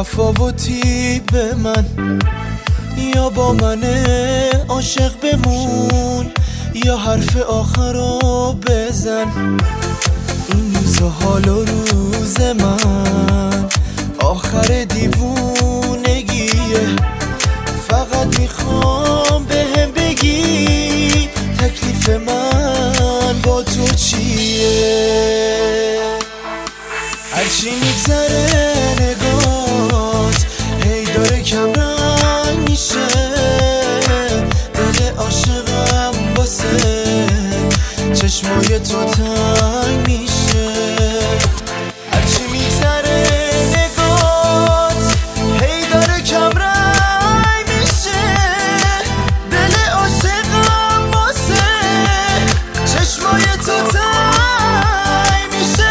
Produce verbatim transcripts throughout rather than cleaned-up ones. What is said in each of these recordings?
تفاوتی به من، یا با من عاشق بمون یا حرف آخر رو بزن. این روز حال و روز من آخر دیوونگیه، فقط میخوام بهم بگی تکلیف من با تو چیه. هرچی میگذره نگات هی داره کم رنگ میشه، دل عاشقم واسه چشمای تو تنگ میشه. هرچی میگذره نگات هی داره کم رنگ میشه، دل عاشقم واسه چشمای تو تنگ میشه.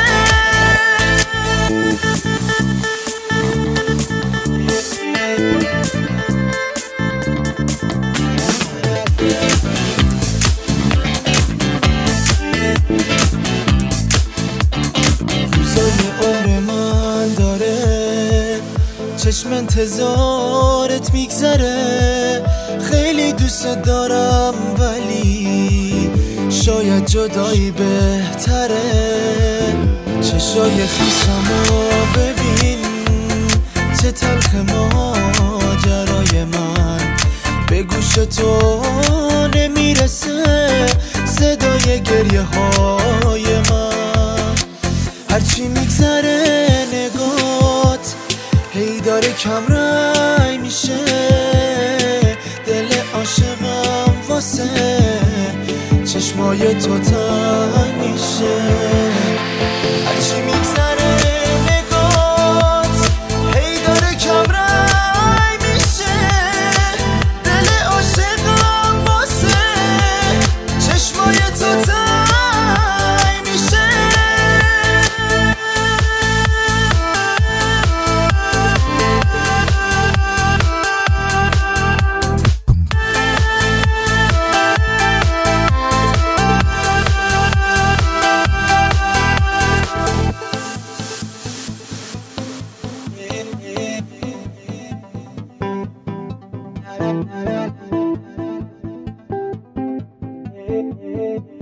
چشم انتظارت میگذره، خیلی دوست دارم ولی شاید جدایی بهتره. چشای خیسمو ببین چه تلخ ماجرای من، به گوش تو نمیرسه صدای گریه های من. هرچی میگذره نگات هی داره کم رنگ میشه، دل عاشقم واسه چشمای تو تنگ میشه. هرچی میگذره نگات هی داره کم رنگ میشه، دل عاشقم واسه چشمای تو تنگ میشه. Yeah, yeah, yeah.